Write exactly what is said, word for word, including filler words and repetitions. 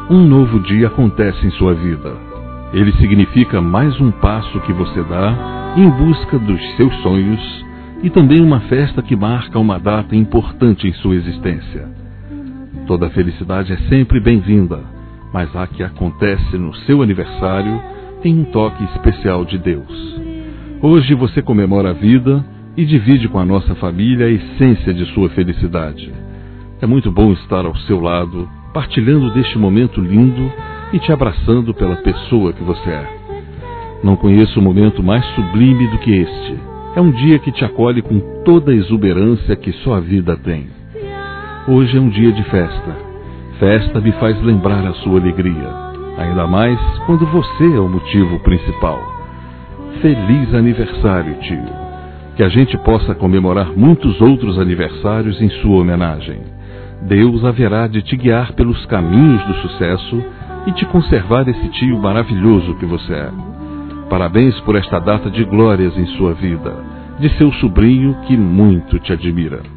um novo dia acontece em sua vida. Ele significa mais um passo que você dá em busca dos seus sonhos e também uma festa que marca uma data importante em sua existência. Toda felicidade é sempre bem-vinda, mas a que acontece no seu aniversário tem um toque especial de Deus. Hoje você comemora a vida e divide com a nossa família a essência de sua felicidade. É muito bom estar ao seu lado, partilhando deste momento lindo e te abraçando pela pessoa que você é. Não conheço um momento mais sublime do que este. É um dia que te acolhe com toda a exuberância que só a vida tem. Hoje é um dia de festa. Festa me faz lembrar a sua alegria, ainda mais quando você é o motivo principal. Feliz aniversário, tio. Que a gente possa comemorar muitos outros aniversários em sua homenagem. Deus haverá de te guiar pelos caminhos do sucesso e te conservar esse tio maravilhoso que você é. Parabéns por esta data de glórias em sua vida, de seu sobrinho que muito te admira.